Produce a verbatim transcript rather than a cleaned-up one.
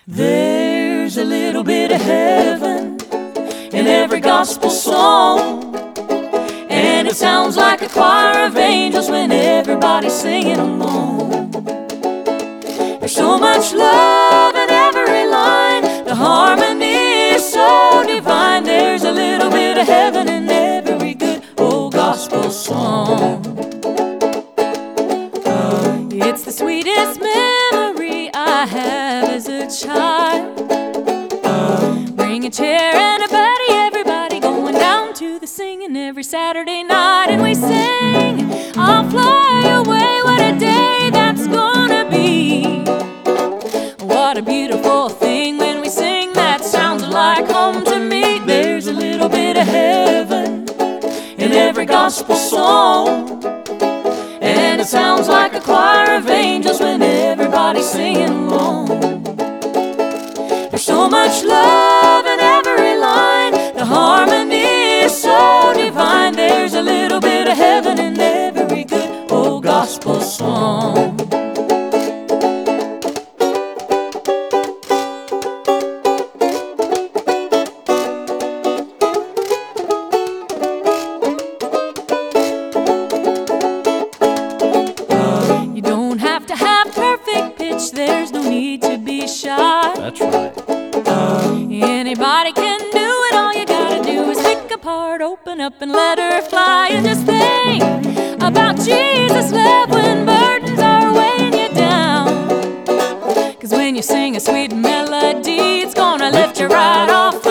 There's a little bit of heaven in every gospel song, and it sounds like a choir of angels when everybody's singing along. There's so much love in every line, the harmony is so divine. There's a little bit of heaven in every good old gospel song. It's the sweetest memory I have as a child. Bring a chair and a buddy, everybody going down to the singing every Saturday night. And we sing, I'll fly away, what a day that's gonna be. What a beautiful thing when we sing, that sounds like home to me. There's a little bit of heaven in every gospel song, and it sounds like a choir of angels when everybody's singing along. There's so much love in every line, the harmony is so divine. There's a little bit of heaven in every good old gospel song. There's no need to be shy. That's right. Anybody can do it. All you gotta do is pick a part, open up and let her fly. And just think about Jesus' love when burdens are weighing you down. Cause when you sing a sweet melody, it's gonna lift you right off